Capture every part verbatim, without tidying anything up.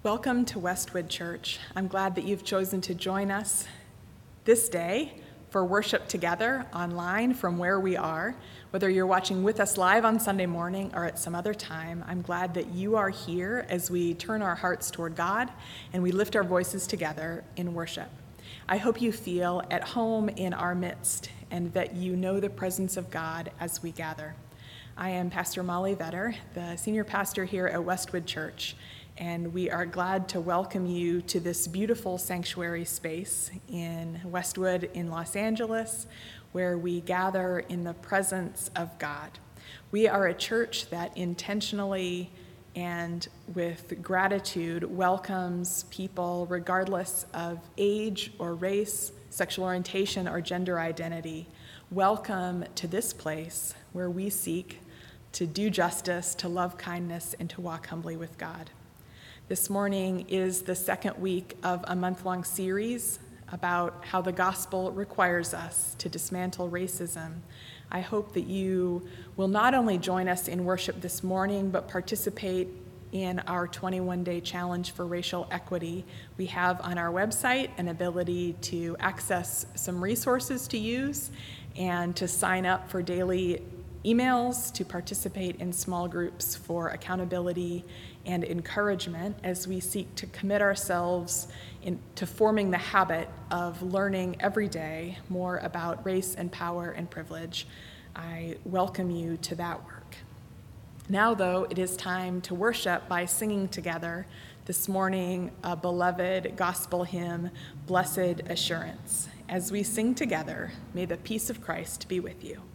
Welcome to Westwood Church. I'm glad that you've chosen to join us this day for worship together online from where we are. Whether you're watching with us live on Sunday morning or at some other time, I'm glad that you are here as we turn our hearts toward God and we lift our voices together in worship. I hope you feel at home in our midst and that you know the presence of God as we gather. I am Pastor Molly Vetter, the senior pastor here at Westwood Church, and we are glad to welcome you to this beautiful sanctuary space in Westwood in Los Angeles, where we gather in the presence of God. We are a church that intentionally and with gratitude welcomes people regardless of age or race, sexual orientation, or gender identity. Welcome to this place where we seek to do justice, to love kindness, and to walk humbly with God. This morning is the second week of a month-long series about how the gospel requires us to dismantle racism. I hope that you will not only join us in worship this morning, but participate in our twenty-one day challenge for racial equity. We have on our website an ability to access some resources to use and to sign up for daily emails, to participate in small groups for accountability and encouragement as we seek to commit ourselves in, to forming the habit of learning every day more about race and power and privilege. I welcome you to that work. Now, though, it is time to worship by singing together this morning a beloved gospel hymn, Blessed Assurance. As we sing together, may the peace of Christ be with you.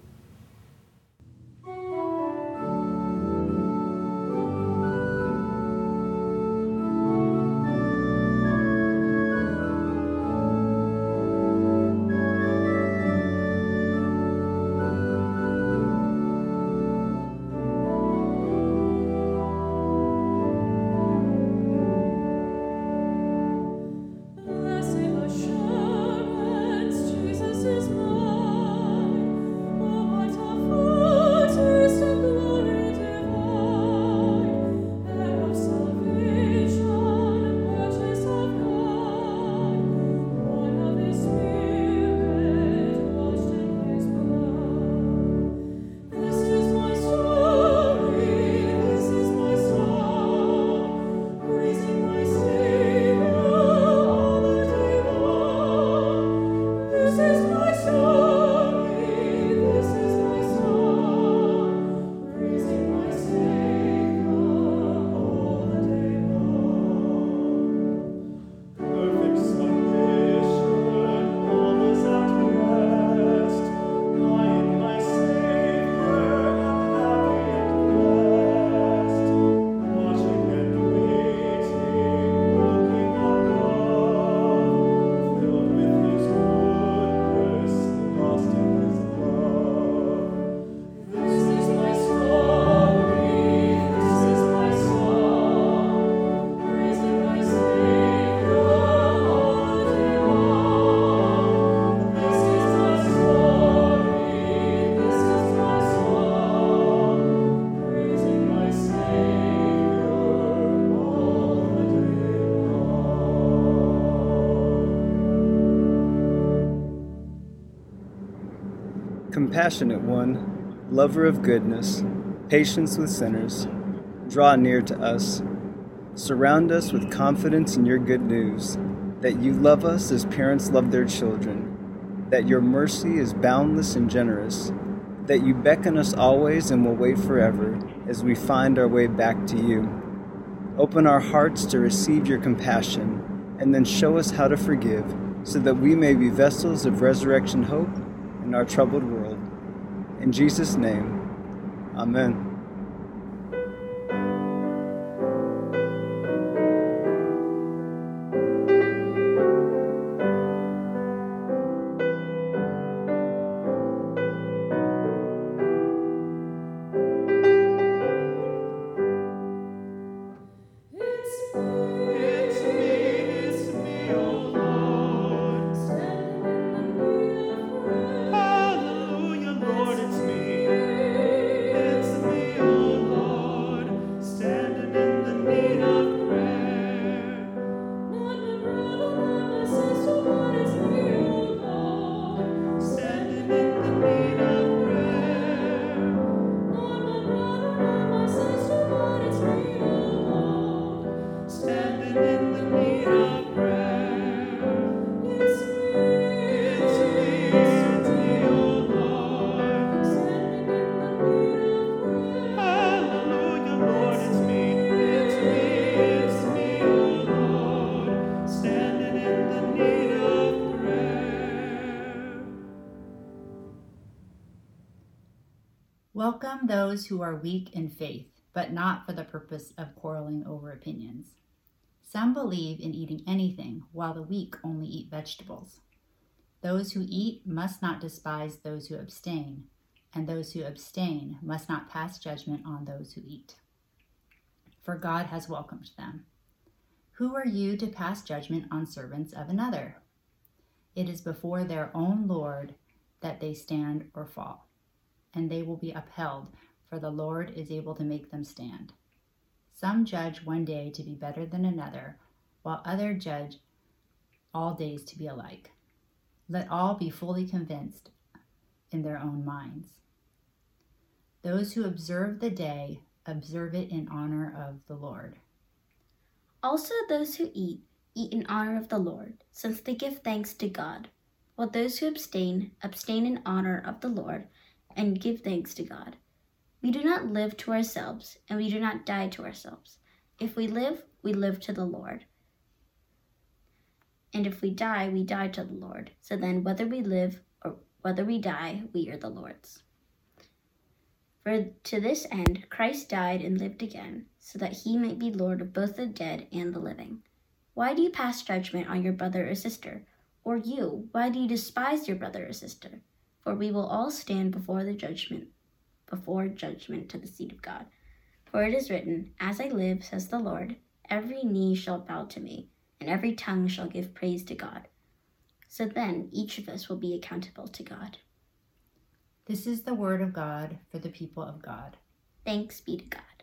Compassionate One, lover of goodness, patience with sinners, draw near to us. Surround us with confidence in your good news, that you love us as parents love their children, that your mercy is boundless and generous, that you beckon us always and will wait forever as we find our way back to you. Open our hearts to receive your compassion, and then show us how to forgive, so that we may be vessels of resurrection hope in our troubled world. In Jesus' name, amen. Hallelujah, Lord, it's me. It's me. Welcome those who are weak in faith, but not for the purpose of quarreling over opinions. Some believe in eating anything, while the weak only eat vegetables. Those who eat must not despise those who abstain, and those who abstain must not pass judgment on those who eat, for God has welcomed them. Who are you to pass judgment on servants of another? It is before their own Lord that they stand or fall, and they will be upheld, for the Lord is able to make them stand. Some judge one day to be better than another, while others judge all days to be alike. Let all be fully convinced in their own minds. Those who observe the day, observe it in honor of the Lord. Also those who eat, eat in honor of the Lord, since they give thanks to God, while those who abstain, abstain in honor of the Lord, and give thanks to God. We do not live to ourselves, and we do not die to ourselves. If we live, we live to the Lord. And if we die, we die to the Lord. So then, whether we live or whether we die, we are the Lord's. For to this end Christ died and lived again, so that he might be Lord of both the dead and the living. Why do you pass judgment on your brother or sister? Or you, why do you despise your brother or sister? For we will all stand before the judgment, before judgment to the seat of God. For it is written, As I live, says the Lord, every knee shall bow to me, and every tongue shall give praise to God. So then each of us will be accountable to God. This is the word of God for the people of God. Thanks be to God.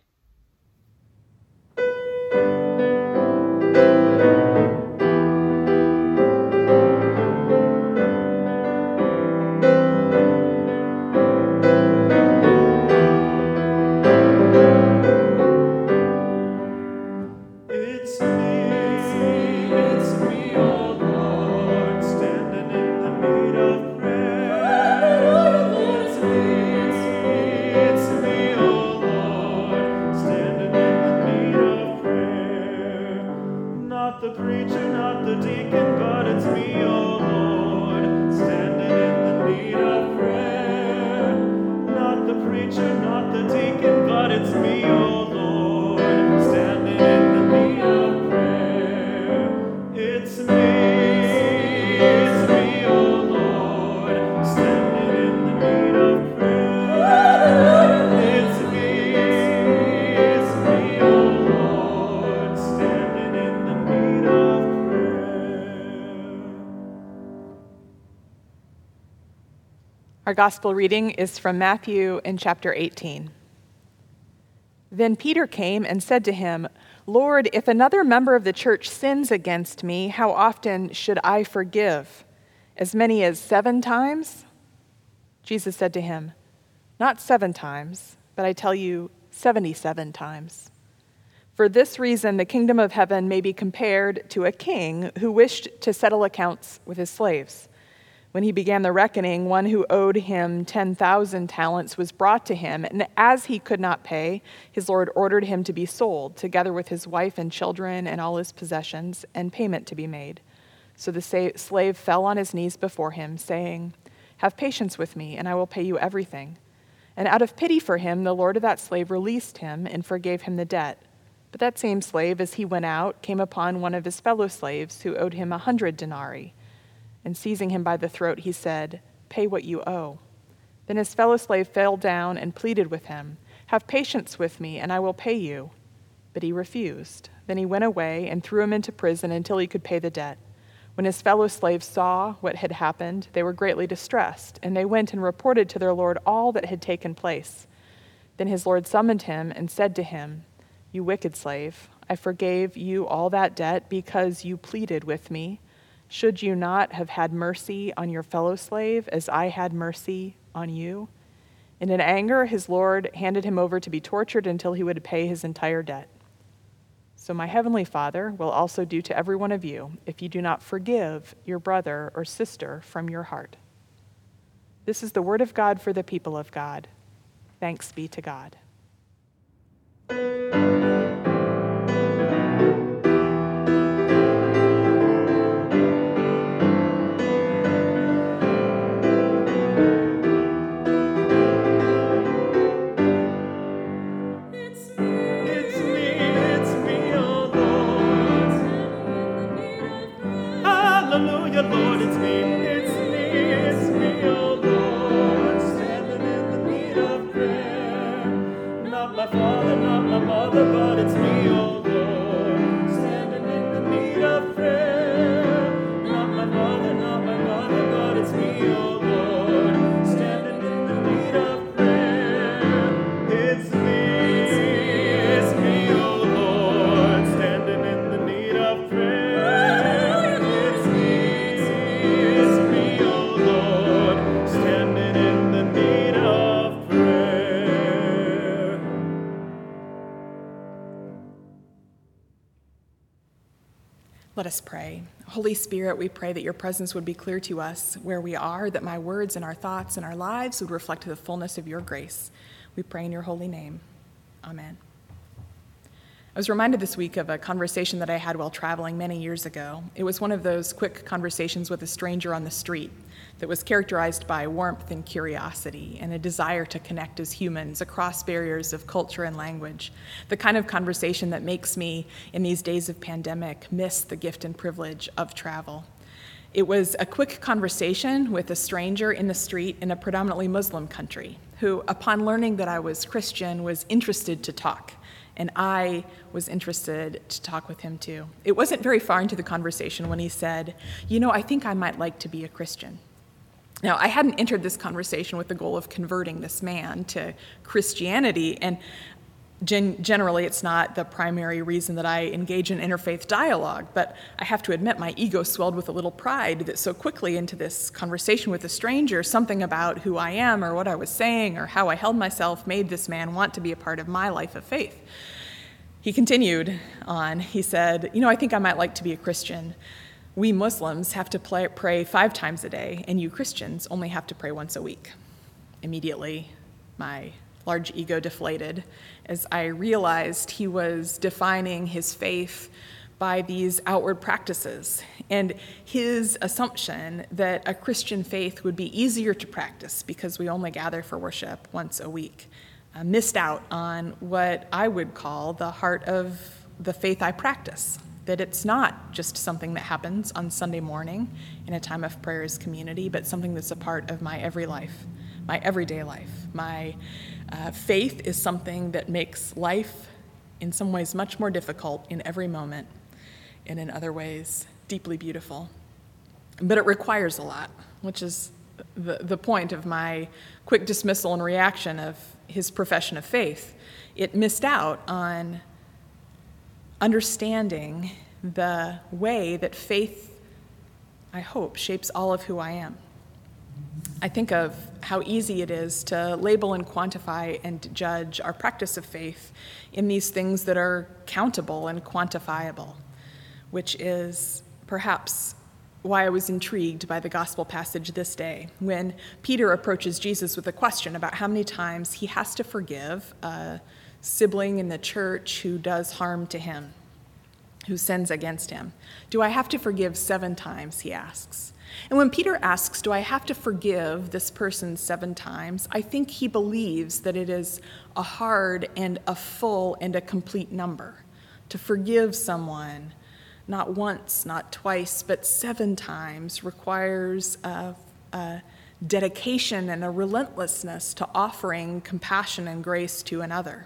The preacher, not the deacon, but it's me, oh Lord, standing in the need of prayer. Not the preacher, not the deacon, but it's me, oh Lord, standing in the need of prayer. It's me, it's me, oh Lord, standing in the need of prayer. It's me, it's me, oh Lord, standing in the need of prayer. Our gospel reading is from Matthew in chapter eighteen. Then Peter came and said to him, Lord, if another member of the church sins against me, how often should I forgive? As many as seven times? Jesus said to him, Not seven times, but I tell you, seventy-seven times. For this reason, the kingdom of heaven may be compared to a king who wished to settle accounts with his slaves. When he began the reckoning, one who owed him ten thousand talents was brought to him, and as he could not pay, his lord ordered him to be sold, together with his wife and children and all his possessions, and payment to be made. So the slave fell on his knees before him, saying, Have patience with me, and I will pay you everything. And out of pity for him, the lord of that slave released him and forgave him the debt. But that same slave, as he went out, came upon one of his fellow slaves who owed him a hundred denarii. And seizing him by the throat, he said, Pay what you owe. Then his fellow slave fell down and pleaded with him, Have patience with me, and I will pay you. But he refused. Then he went away and threw him into prison until he could pay the debt. When his fellow slaves saw what had happened, they were greatly distressed, and they went and reported to their lord all that had taken place. Then his lord summoned him and said to him, You wicked slave, I forgave you all that debt because you pleaded with me. Should you not have had mercy on your fellow slave as I had mercy on you? And in anger, his lord handed him over to be tortured until he would pay his entire debt. So my heavenly Father will also do to every one of you if you do not forgive your brother or sister from your heart. This is the word of God for the people of God. Thanks be to God. us pray. Holy Spirit, we pray that your presence would be clear to us where we are, that my words and our thoughts and our lives would reflect the fullness of your grace. We pray in your holy name. Amen. I was reminded this week of a conversation that I had while traveling many years ago. It was one of those quick conversations with a stranger on the street that was characterized by warmth and curiosity and a desire to connect as humans across barriers of culture and language, the kind of conversation that makes me, in these days of pandemic, miss the gift and privilege of travel. It was a quick conversation with a stranger in the street in a predominantly Muslim country who, upon learning that I was Christian, was interested to talk. And I was interested to talk with him too. It wasn't very far into the conversation when he said, you know, I think I might like to be a Christian. Now, I hadn't entered this conversation with the goal of converting this man to Christianity, and gen- generally it's not the primary reason that I engage in interfaith dialogue, but I have to admit my ego swelled with a little pride that so quickly into this conversation with a stranger, something about who I am or what I was saying or how I held myself made this man want to be a part of my life of faith. He continued on. He said, you know, I think I might like to be a Christian. We Muslims have to play, pray five times a day, and you Christians only have to pray once a week. Immediately, my large ego deflated as I realized he was defining his faith by these outward practices, and his assumption that a Christian faith would be easier to practice because we only gather for worship once a week, uh, missed out on what I would call the heart of the faith I practice. That it's not just something that happens on Sunday morning in a time of prayer as community, but something that's a part of my every life, my everyday life. My uh, faith is something that makes life in some ways much more difficult in every moment, and in other ways deeply beautiful. But it requires a lot, which is the, the point of my quick dismissal and reaction of his profession of faith. It missed out on understanding the way that faith, I hope, shapes all of who I am. I think of how easy it is to label and quantify and judge our practice of faith in these things that are countable and quantifiable, which is perhaps why I was intrigued by the gospel passage this day, when Peter approaches Jesus with a question about how many times he has to forgive a sibling in the church who does harm to him, who sins against him. Do I have to forgive seven times, he asks. And when Peter asks, do I have to forgive this person seven times, I think he believes that it is a hard and a full and a complete number. To forgive someone, not once, not twice, but seven times requires a, a dedication and a relentlessness to offering compassion and grace to another.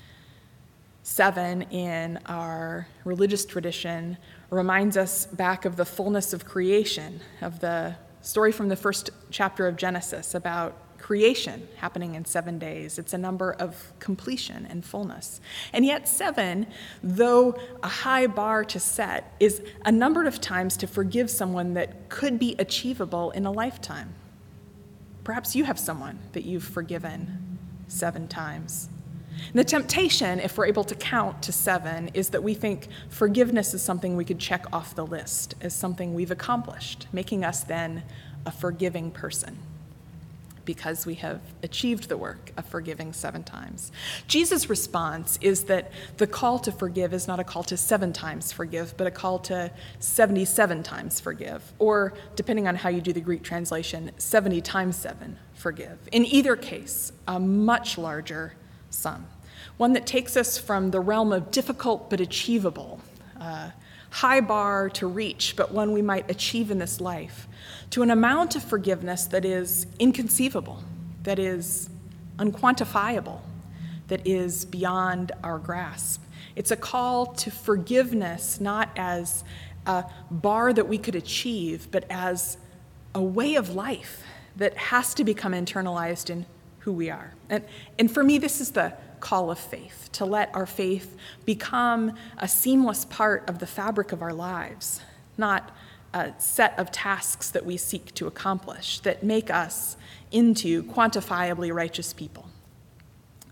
Seven in our religious tradition reminds us back of the fullness of creation, of the story from the first chapter of Genesis about creation happening in seven days. It's a number of completion and fullness. And yet seven, though a high bar to set, is a number of times to forgive someone that could be achievable in a lifetime. Perhaps you have someone that you've forgiven seven times. And the temptation, if we're able to count to seven, is that we think forgiveness is something we could check off the list as something we've accomplished, making us then a forgiving person because we have achieved the work of forgiving seven times. Jesus' response is that the call to forgive is not a call to seven times forgive, but a call to seventy-seven times forgive, or depending on how you do the Greek translation, seventy times seven forgive. In either case, a much larger sum, one that takes us from the realm of difficult but achievable, uh, high bar to reach, but one we might achieve in this life, to an amount of forgiveness that is inconceivable, that is unquantifiable, that is beyond our grasp. It's a call to forgiveness not as a bar that we could achieve, but as a way of life that has to become internalized in who we are. And, and for me, this is the call of faith, to let our faith become a seamless part of the fabric of our lives, not a set of tasks that we seek to accomplish that make us into quantifiably righteous people.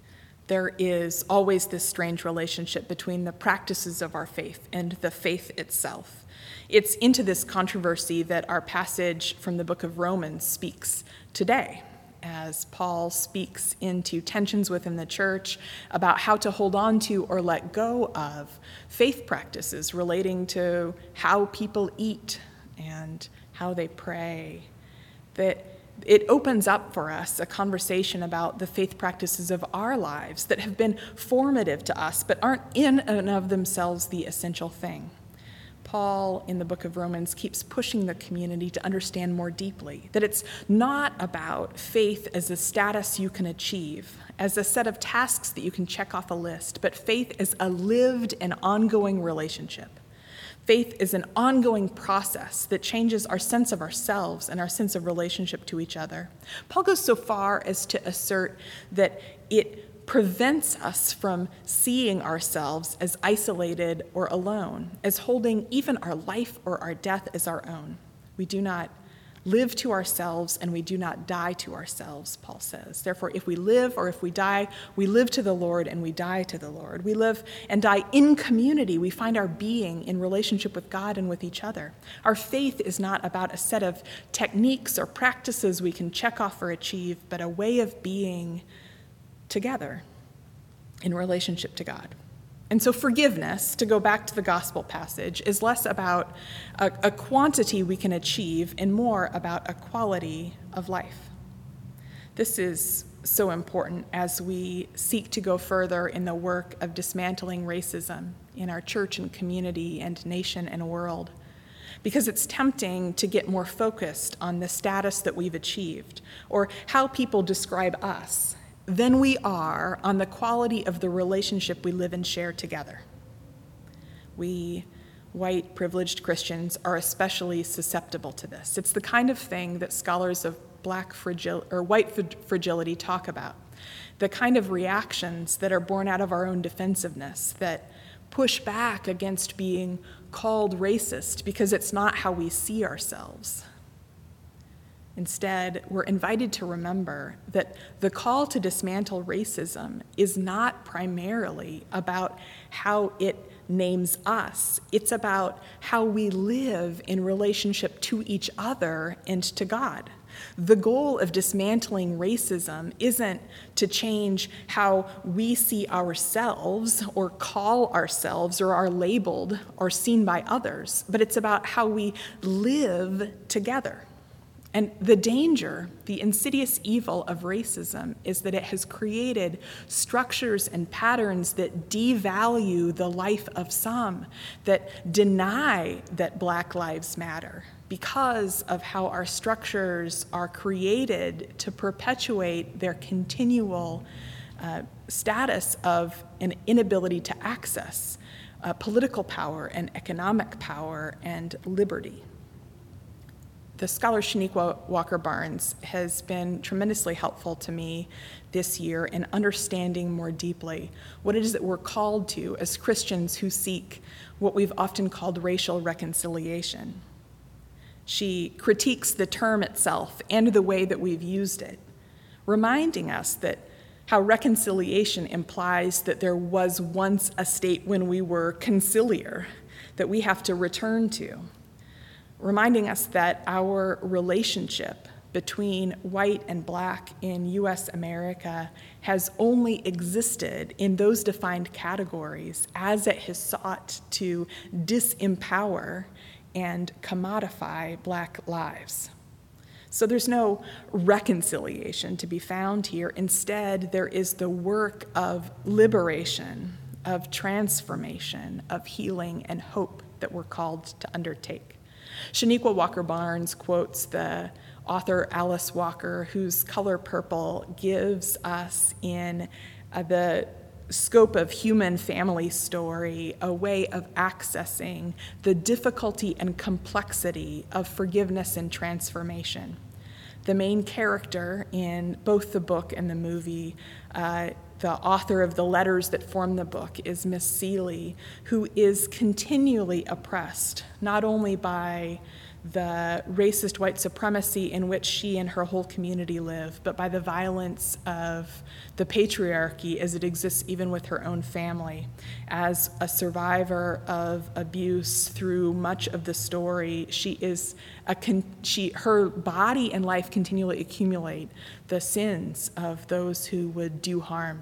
There is always this strange relationship between the practices of our faith and the faith itself. It's into this controversy that our passage from the book of Romans speaks today, as Paul speaks into tensions within the church about how to hold on to or let go of faith practices relating to how people eat and how they pray. That it opens up for us a conversation about the faith practices of our lives that have been formative to us but aren't in and of themselves the essential thing. Paul, in the book of Romans, keeps pushing the community to understand more deeply that it's not about faith as a status you can achieve, as a set of tasks that you can check off a list, but faith as a lived and ongoing relationship. Faith is an ongoing process that changes our sense of ourselves and our sense of relationship to each other. Paul goes so far as to assert that it prevents us from seeing ourselves as isolated or alone, as holding even our life or our death as our own. We do not live to ourselves and we do not die to ourselves, Paul says. Therefore, if we live or if we die, we live to the Lord and we die to the Lord. We live and die in community. We find our being in relationship with God and with each other. Our faith is not about a set of techniques or practices we can check off or achieve, but a way of being together in relationship to God. And so forgiveness, to go back to the gospel passage, is less about a, a quantity we can achieve and more about a quality of life. This is so important as we seek to go further in the work of dismantling racism in our church and community and nation and world, because it's tempting to get more focused on the status that we've achieved or how people describe us than we are on the quality of the relationship we live and share together. We, white, privileged Christians, are especially susceptible to this. It's the kind of thing that scholars of black fragil- or white fragility talk about, the kind of reactions that are born out of our own defensiveness, that push back against being called racist because it's not how we see ourselves. Instead, we're invited to remember that the call to dismantle racism is not primarily about how it names us. It's about how we live in relationship to each other and to God. The goal of dismantling racism isn't to change how we see ourselves or call ourselves or are labeled or seen by others, but it's about how we live together. And the danger, the insidious evil of racism is that it has created structures and patterns that devalue the life of some, that deny that Black lives matter because of how our structures are created to perpetuate their continual uh, status of an inability to access uh, political power and economic power and liberty. The scholar Shaniqua Walker-Barnes has been tremendously helpful to me this year in understanding more deeply what it is that we're called to as Christians who seek what we've often called racial reconciliation. She critiques the term itself and the way that we've used it, reminding us that how reconciliation implies that there was once a state when we were conciliar, that we have to return to. Reminding us that our relationship between white and Black in U S America has only existed in those defined categories as it has sought to disempower and commodify Black lives. So there's no reconciliation to be found here. Instead, there is the work of liberation, of transformation, of healing and hope that we're called to undertake. Shaniqua Walker-Barnes quotes the author Alice Walker, whose Color Purple gives us in uh, the scope of human family story a way of accessing the difficulty and complexity of forgiveness and transformation. The main character in both the book and the movie, uh, the author of the letters that form the book, is Miss Seeley, who is continually oppressed, not only by the racist white supremacy in which she and her whole community live, but by the violence of the patriarchy as it exists even with her own family. As a survivor of abuse through much of the story, she is a con- she her body and life continually accumulate the sins of those who would do harm.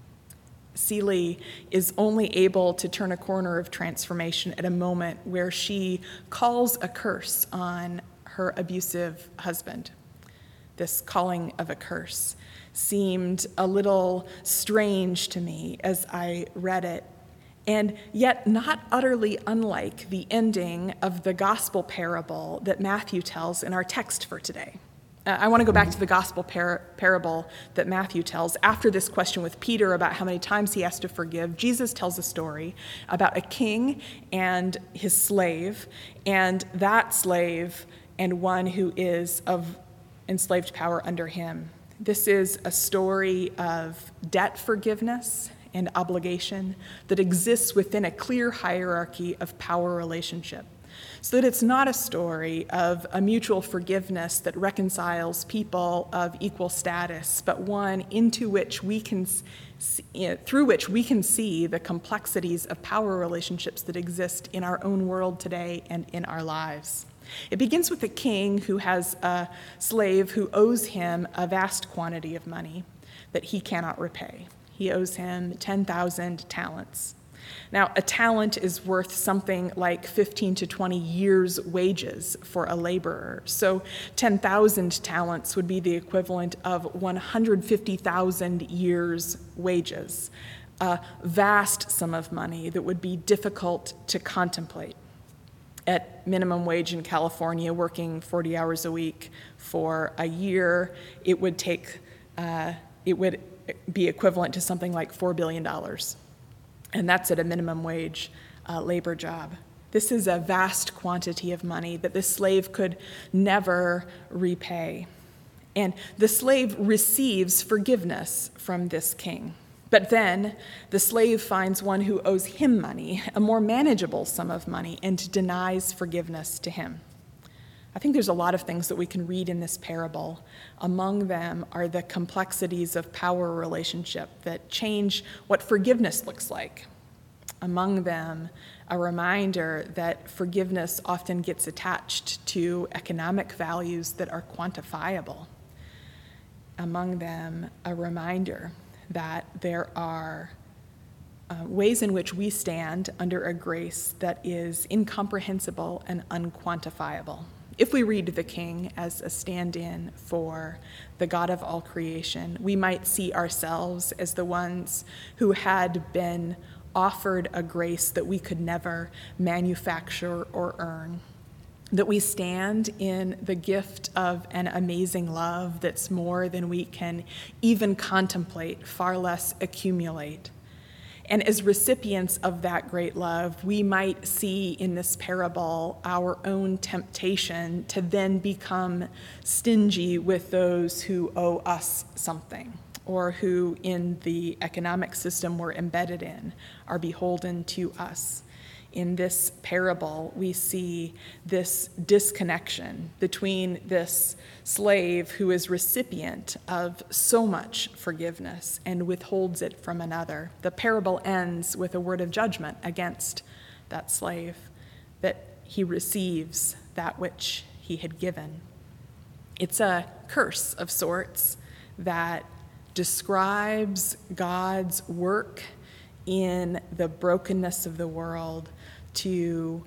Celie is only able to turn a corner of transformation at a moment where she calls a curse on her abusive husband. This calling of a curse seemed a little strange to me as I read it, and yet not utterly unlike the ending of the gospel parable that Matthew tells in our text for today. Uh, I want to go back to the gospel par- parable that Matthew tells. After this question with Peter about how many times he has to forgive, Jesus tells a story about a king and his slave, and that slave and one who is of enslaved power under him. This is a story of debt forgiveness and obligation that exists within a clear hierarchy of power relationship. So that it's not a story of a mutual forgiveness that reconciles people of equal status, but one into which we can, see, through which we can see the complexities of power relationships that exist in our own world today and in our lives. It begins with a king who has a slave who owes him a vast quantity of money that he cannot repay. He owes him ten thousand talents. Now, a talent is worth something like fifteen to twenty years' wages for a laborer. So ten thousand talents would be the equivalent of one hundred fifty thousand years' wages, a vast sum of money that would be difficult to contemplate. At minimum wage in California, working forty hours a week for a year, it would take, uh, it would be equivalent to something like four billion dollars. And that's at a minimum wage uh, labor job. This is a vast quantity of money that the slave could never repay. And the slave receives forgiveness from this king. But then the slave finds one who owes him money, a more manageable sum of money, and denies forgiveness to him. I think there's a lot of things that we can read in this parable. Among them are the complexities of power relationship that change what forgiveness looks like. Among them, a reminder that forgiveness often gets attached to economic values that are quantifiable. Among them, a reminder that there are uh, ways in which we stand under a grace that is incomprehensible and unquantifiable. If we read the king as a stand-in for the God of all creation, we might see ourselves as the ones who had been offered a grace that we could never manufacture or earn, that we stand in the gift of an amazing love that's more than we can even contemplate, far less accumulate. And as recipients of that great love, we might see in this parable our own temptation to then become stingy with those who owe us something, or who in the economic system we're embedded in are beholden to us. In this parable, we see this disconnection between this slave who is recipient of so much forgiveness and withholds it from another. The parable ends with a word of judgment against that slave, that he receives that which he had given. It's a curse of sorts that describes God's work in the brokenness of the world to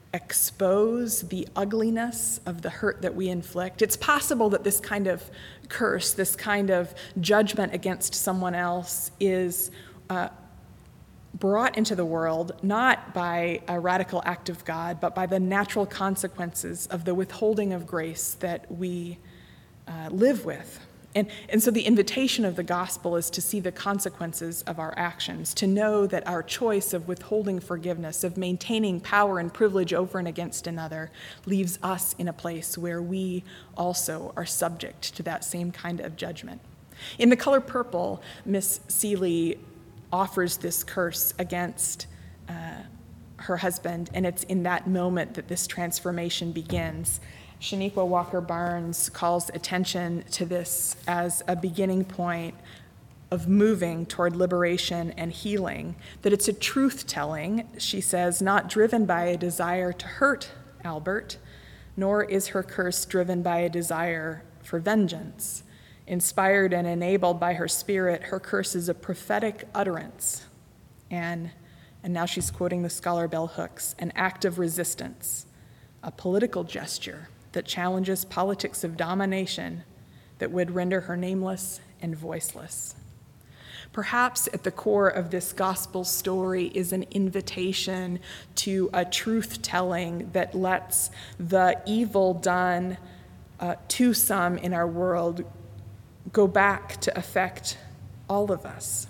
expose the ugliness of the hurt that we inflict. It's possible that this kind of curse, this kind of judgment against someone else is uh, brought into the world not by a radical act of God, but by the natural consequences of the withholding of grace that we uh, live with. And, and so the invitation of the gospel is to see the consequences of our actions, to know that our choice of withholding forgiveness, of maintaining power and privilege over and against another, leaves us in a place where we also are subject to that same kind of judgment. In The Color Purple, Miss Celie offers this curse against uh, her husband, and it's in that moment that this transformation begins. Shaniqua Walker Barnes calls attention to this as a beginning point of moving toward liberation and healing, that it's a truth-telling, she says, not driven by a desire to hurt Albert, nor is her curse driven by a desire for vengeance. Inspired and enabled by her spirit, her curse is a prophetic utterance. And, and now she's quoting the scholar Bell Hooks, an act of resistance, a political gesture that challenges politics of domination that would render her nameless and voiceless. Perhaps at the core of this gospel story is an invitation to a truth-telling that lets the evil done uh, to some in our world go back to affect all of us.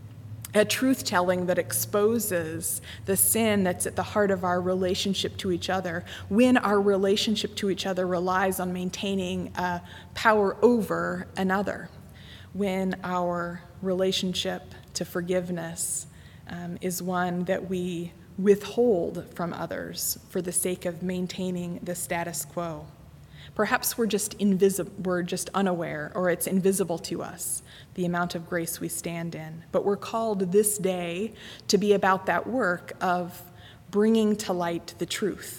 A truth-telling that exposes the sin that's at the heart of our relationship to each other when our relationship to each other relies on maintaining uh, power over another, when our relationship to forgiveness um, is one that we withhold from others for the sake of maintaining the status quo. Perhaps we're just invisible, we're just unaware, or it's invisible to us, the amount of grace we stand in. But we're called this day to be about that work of bringing to light the truth,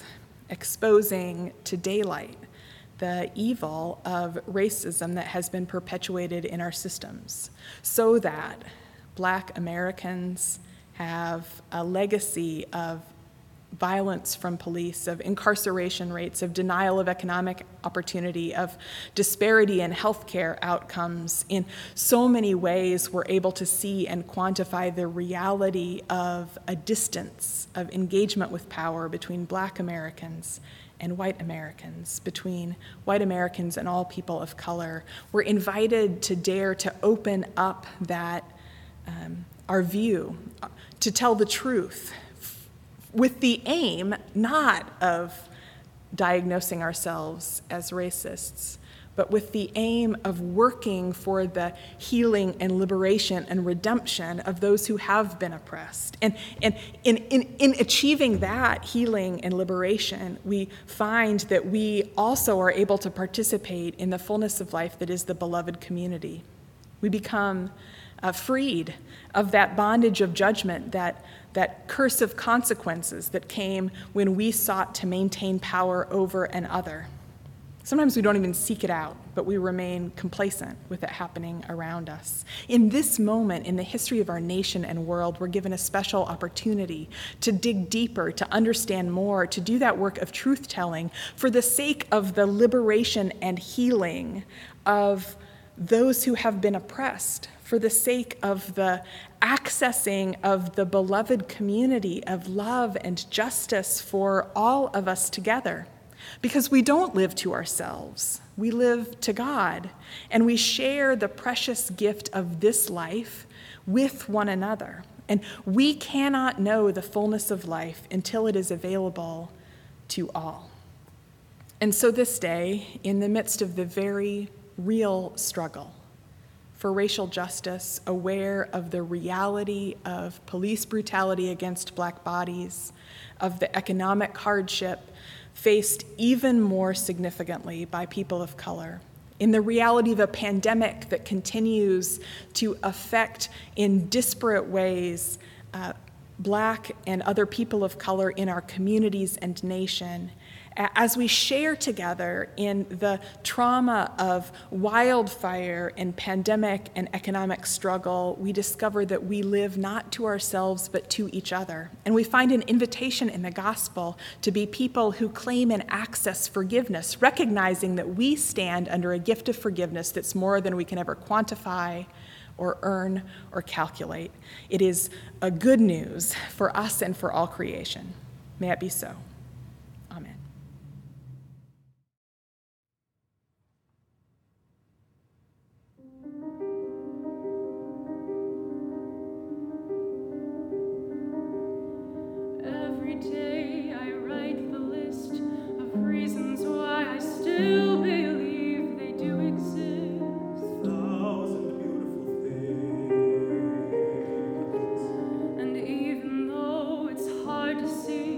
exposing to daylight the evil of racism that has been perpetuated in our systems, so that Black Americans have a legacy of violence from police, of incarceration rates, of denial of economic opportunity, of disparity in healthcare outcomes. In so many ways, we're able to see and quantify the reality of a distance of engagement with power between Black Americans and white Americans, between white Americans and all people of color. We're invited to dare to open up that, um, our view, to tell the truth, with the aim not of diagnosing ourselves as racists, but with the aim of working for the healing and liberation and redemption of those who have been oppressed. And, and in, in, in achieving that healing and liberation, we find that we also are able to participate in the fullness of life that is the beloved community. We become uh, freed of that bondage of judgment, that that curse of consequences that came when we sought to maintain power over an other. Sometimes we don't even seek it out, but we remain complacent with it happening around us. In this moment in the history of our nation and world, we're given a special opportunity to dig deeper, to understand more, to do that work of truth-telling for the sake of the liberation and healing of those who have been oppressed, for the sake of the accessing of the beloved community of love and justice for all of us together. Because we don't live to ourselves, we live to God, and we share the precious gift of this life with one another. And we cannot know the fullness of life until it is available to all. And so this day, in the midst of the very real struggle for racial justice, aware of the reality of police brutality against Black bodies, of the economic hardship faced even more significantly by people of color, in the reality of a pandemic that continues to affect in disparate ways uh, Black and other people of color in our communities and nation, as we share together in the trauma of wildfire and pandemic and economic struggle, we discover that we live not to ourselves but to each other. And we find an invitation in the gospel to be people who claim and access forgiveness, recognizing that we stand under a gift of forgiveness that's more than we can ever quantify or earn or calculate. It is a good news for us and for all creation. May it be so. Amen. Every day I write the list of reasons why I still believe they do exist. Thousand beautiful things. And even though it's hard to see,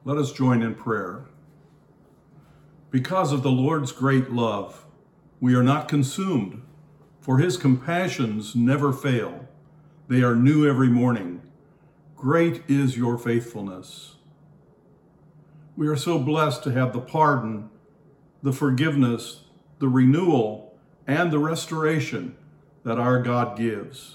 Let us join in prayer. Because of the Lord's great love, we are not consumed, for his compassions never fail. They are new every morning. Great is your faithfulness. We are so blessed to have the pardon, the forgiveness, the renewal, and the restoration that our God gives.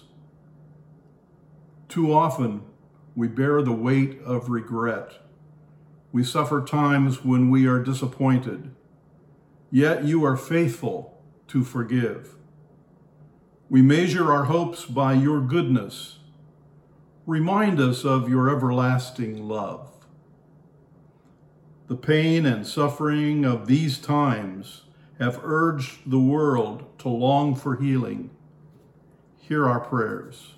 Too often, we bear the weight of regret. We suffer times when we are disappointed. Yet you are faithful to forgive. We measure our hopes by your goodness. Remind us of your everlasting love. The pain and suffering of these times have urged the world to long for healing. Hear our prayers.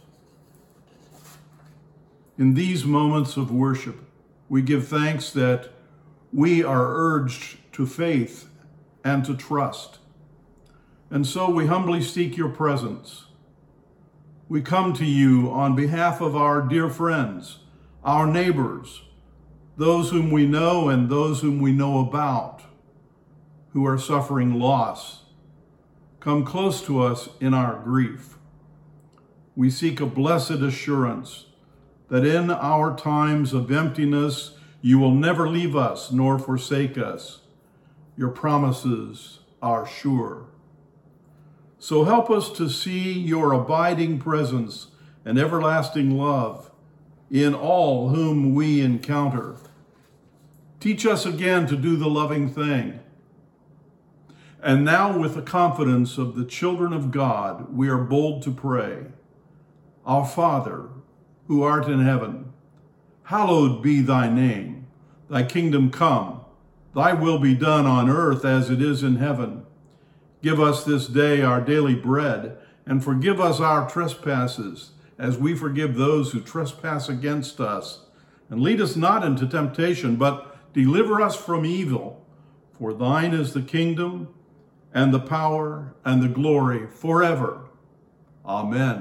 In these moments of worship, we give thanks that we are urged to faith and to trust. And so we humbly seek your presence. We come to you on behalf of our dear friends, our neighbors, those whom we know and those whom we know about, who are suffering loss. Come close to us in our grief. We seek a blessed assurance that in our times of emptiness, you will never leave us nor forsake us. Your promises are sure. So help us to see your abiding presence and everlasting love in all whom we encounter. Teach us again to do the loving thing. And now, with the confidence of the children of God, we are bold to pray. Our Father, who art in heaven, hallowed be thy name. Thy kingdom come, thy will be done on earth as it is in heaven. Give us this day our daily bread, and forgive us our trespasses, as we forgive those who trespass against us. And lead us not into temptation, but deliver us from evil. For thine is the kingdom, and the power, and the glory forever. Amen.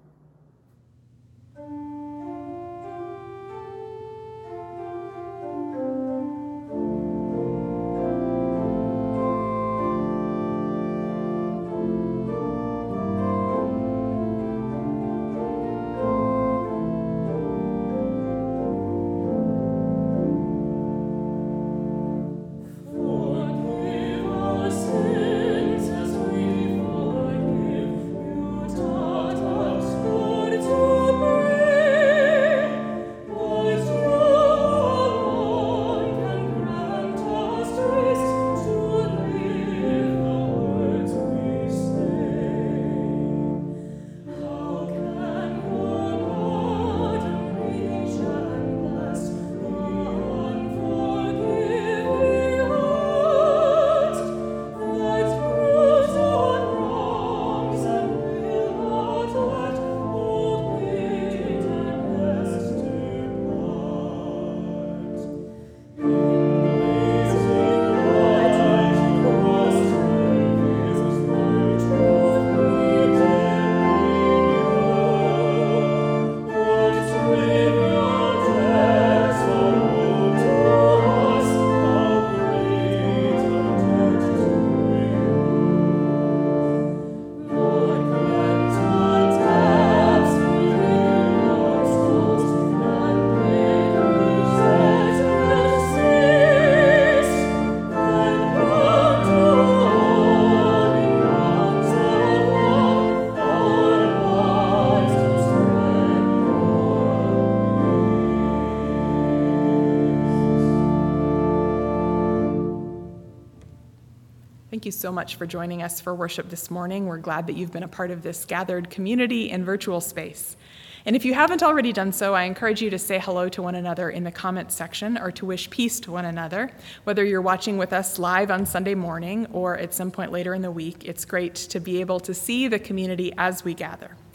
Thank you so much for joining us for worship this morning. We're glad that you've been a part of this gathered community and virtual space. And if you haven't already done so, I encourage you to say hello to one another in the comments section or to wish peace to one another. Whether you're watching with us live on Sunday morning or at some point later in the week, it's great to be able to see the community as we gather.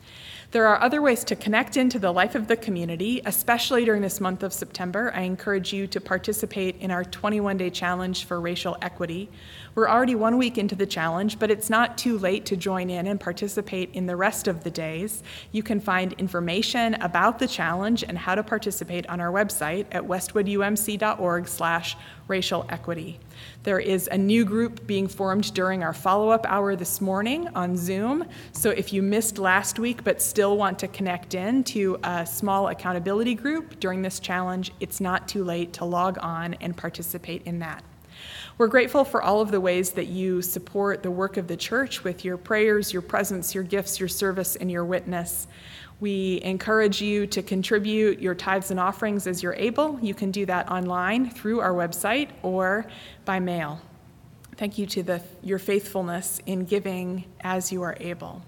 There are other ways to connect into the life of the community, especially during this month of September. I encourage you to participate in our twenty-one day challenge for racial equity. We're already one week into the challenge, but it's not too late to join in and participate in the rest of the days. You can find information about the challenge and how to participate on our website at westwoodumc.org slash racial equity. There is a new group being formed during our follow-up hour this morning on Zoom. So if you missed last week but still want to connect in to a small accountability group during this challenge, it's not too late to log on and participate in that. We're grateful for all of the ways that you support the work of the church with your prayers, your presence, your gifts, your service, and your witness. We encourage you to contribute your tithes and offerings as you're able. You can do that online through our website or by mail. Thank you to the, your faithfulness in giving as you are able.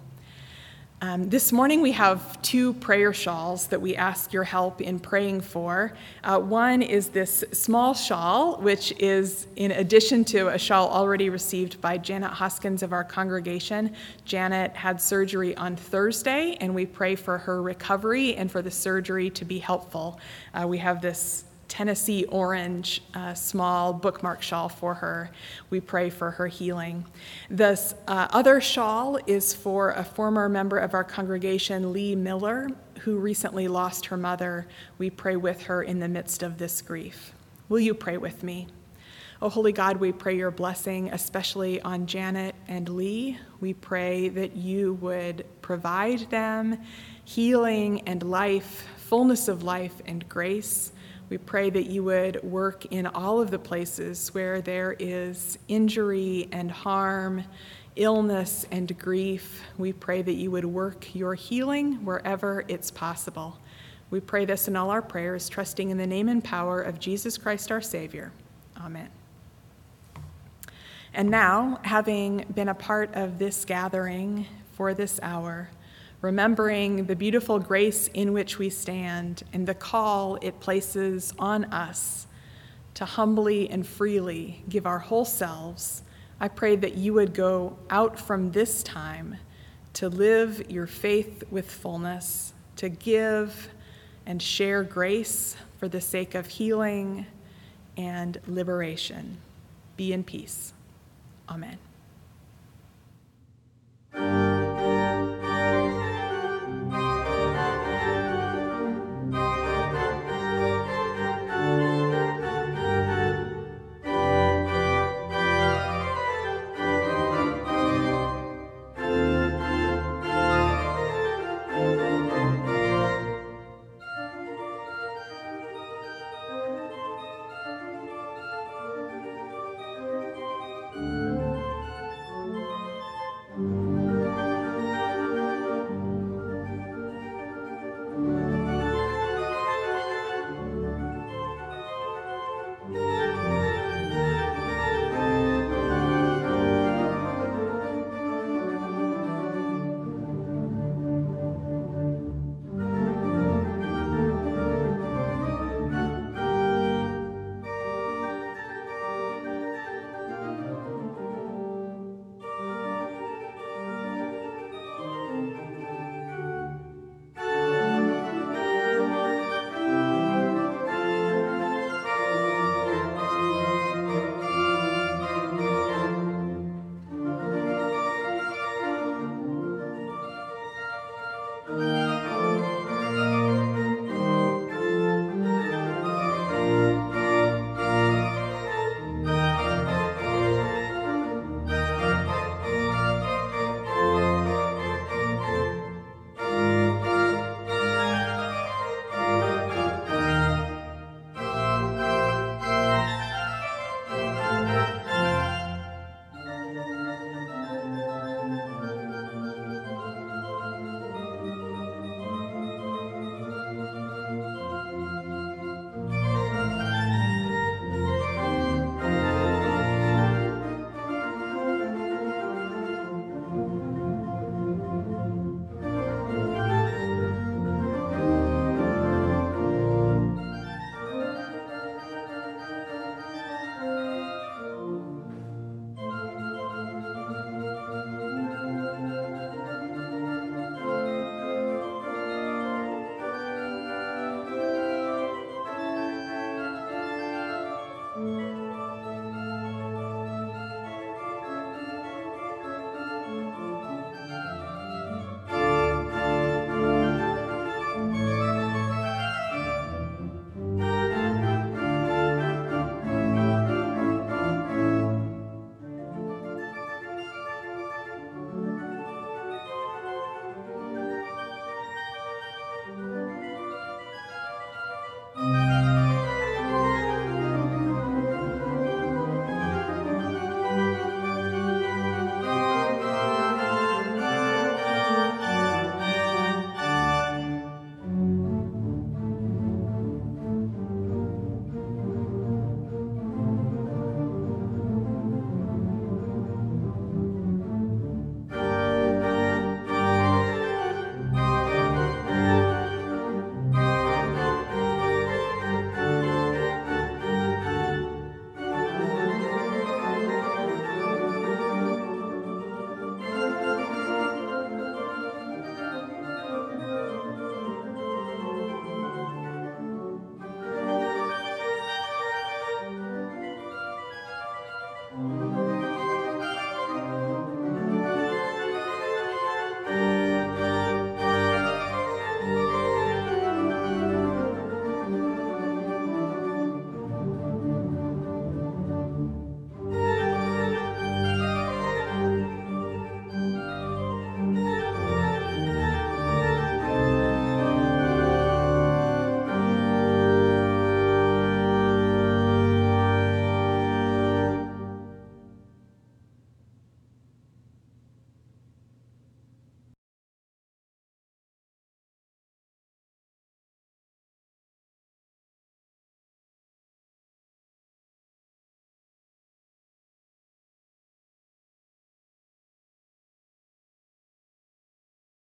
Um, this morning we have two prayer shawls that we ask your help in praying for. Uh, one is this small shawl, which is in addition to a shawl already received by Janet Hoskins of our congregation. Janet had surgery on Thursday, and we pray for her recovery and for the surgery to be helpful. Uh, we have this Tennessee orange uh, small bookmark shawl for her. We pray for her healing. This uh, other shawl is for a former member of our congregation, Lee Miller, who recently lost her mother. We pray with her in the midst of this grief. Will you pray with me? Oh, Holy God, we pray your blessing, especially on Janet and Lee. We pray that you would provide them healing and life, fullness of life and grace. We pray that you would work in all of the places where there is injury and harm, illness and grief. We pray that you would work your healing wherever it's possible. We pray this in all our prayers, trusting in the name and power of Jesus Christ our Savior. Amen. And now, having been a part of this gathering for this hour, remembering the beautiful grace in which we stand and the call it places on us to humbly and freely give our whole selves, I pray that you would go out from this time to live your faith with fullness, to give and share grace for the sake of healing and liberation. Be in peace. Amen.